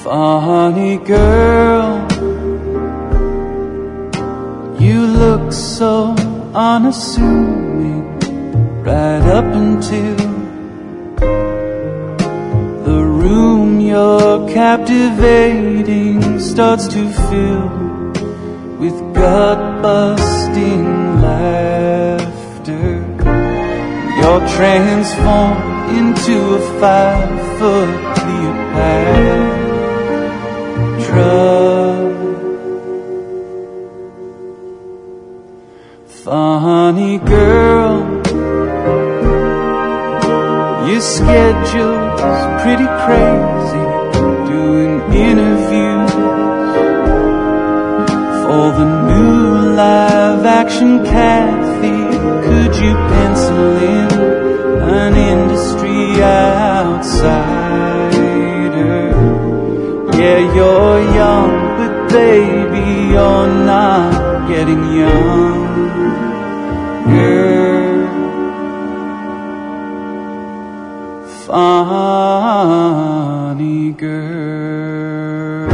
Funny girl, you look so unassuming right up until the room you're captivating starts to fill with gut-busting laughter. You're transformed into a 5-foot Cleopatra. Funny girl, your schedule's pretty crazy, doing interviews for the new live-action Kathy. Could you pencil in an industry outsider? Yeah, you're young, but baby, you're not getting young. Funny girl.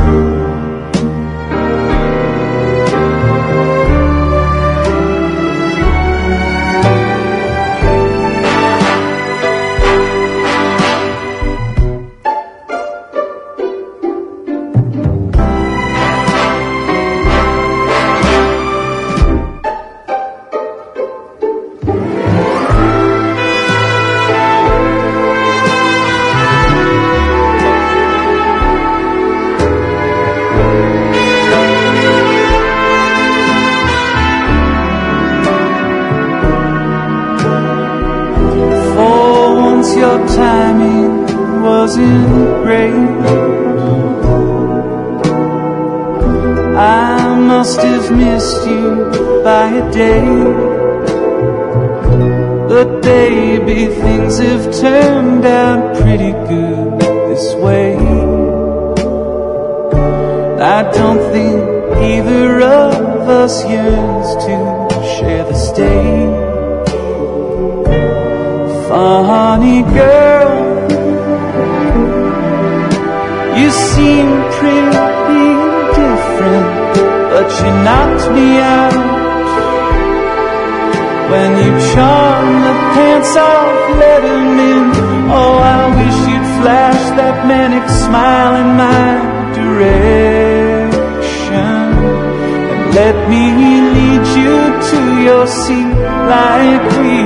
Your timing wasn't great. I must have missed you by a day. But baby, things have turned out pretty good this way. I don't think either of us yearns to share the stage. Funny girl, you seem pretty different, but you knocked me out when you charmed the pants off Letterman. Oh, I wish you'd flash that manic smile in my direction and let me lead you to your seat like we